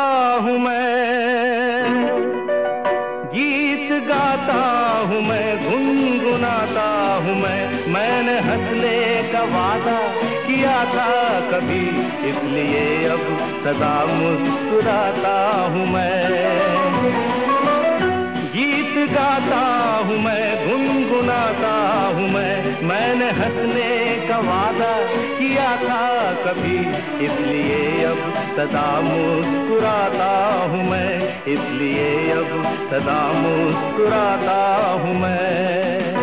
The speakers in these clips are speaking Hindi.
हूँ मैं, गीत गाता हूँ मैं, गुनगुनाता हूँ मैंने हंसने का वादा किया था कभी, इसलिए अब सदा मुस्कुराता हूँ मैं। गीत गाता हूँ मैं, गुनगुनाता हूँ मैंने हंसने का वादा किया था कभी, इसलिए अब सदा मुस्कुराता हूँ मैं, इसलिए अब सदा मुस्कुराता हूँ मैं।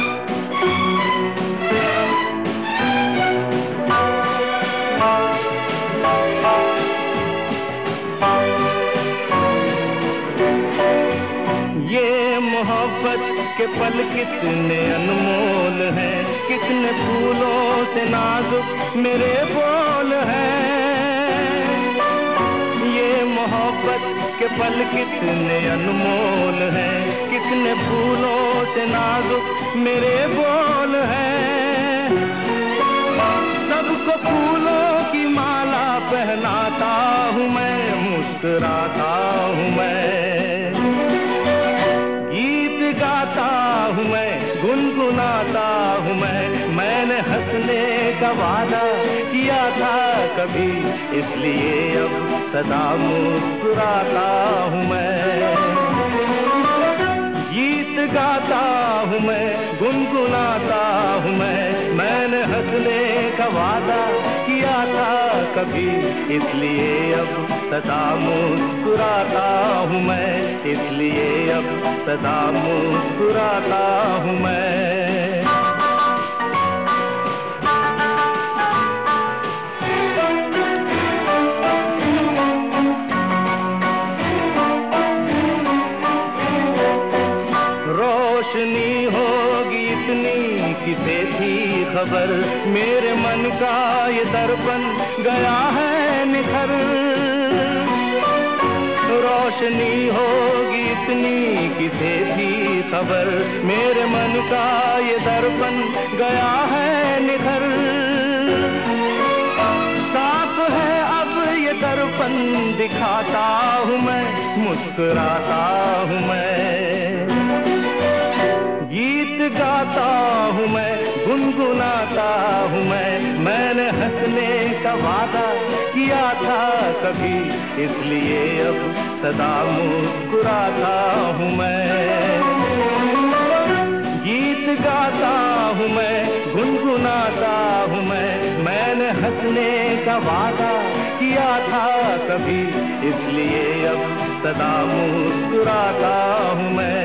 ये मोहब्बत के पल कितने अनमोल हैं, कितने फूलों से नाजुक मेरे बोल हैं। ये मोहब्बत के पल कितने अनमोल हैं, कितने फूलों से नाजुक मेरे बोल हैं। सबको फूलों की माला पहनाता हूँ मैं, मुस्कुराता हूँ मैं। गाता हूँ मैं, गुनगुनाता हूँ मैंने हंसने का वादा किया था कभी, इसलिए अब सदा मुस्कुराता हूँ मैं। गीत गाता हूँ मैं, गुनगुनाता हूँ मैंने हंसने का वादा किया था कभी, इसलिए अब सदा मुस्कुराता हूँ मैं, इसलिए अब सदा मुस्कुराता हूँ मैं। रोशनी होगी इतनी किसे थी खबर, मेरे मन का ये दर्पण गया है निखर। रोशनी होगी इतनी किसे थी खबर, मेरे मन का ये दर्पण गया है निखर। साफ है अब ये दर्पण दिखाता हूँ मैं, मुस्कुराता हूँ मैं। गीत गाता हूँ मैं, गुनगुनाता हूँ मैंने हंसने का वादा किया था कभी, इसलिए अब सदा मुस्कुराता हूँ मैं। गीत गाता हूँ मैं, गुनगुनाता हूँ मैंने हंसने का वादा किया था कभी, इसलिए अब सदा मुस्कुराता हूँ मैं।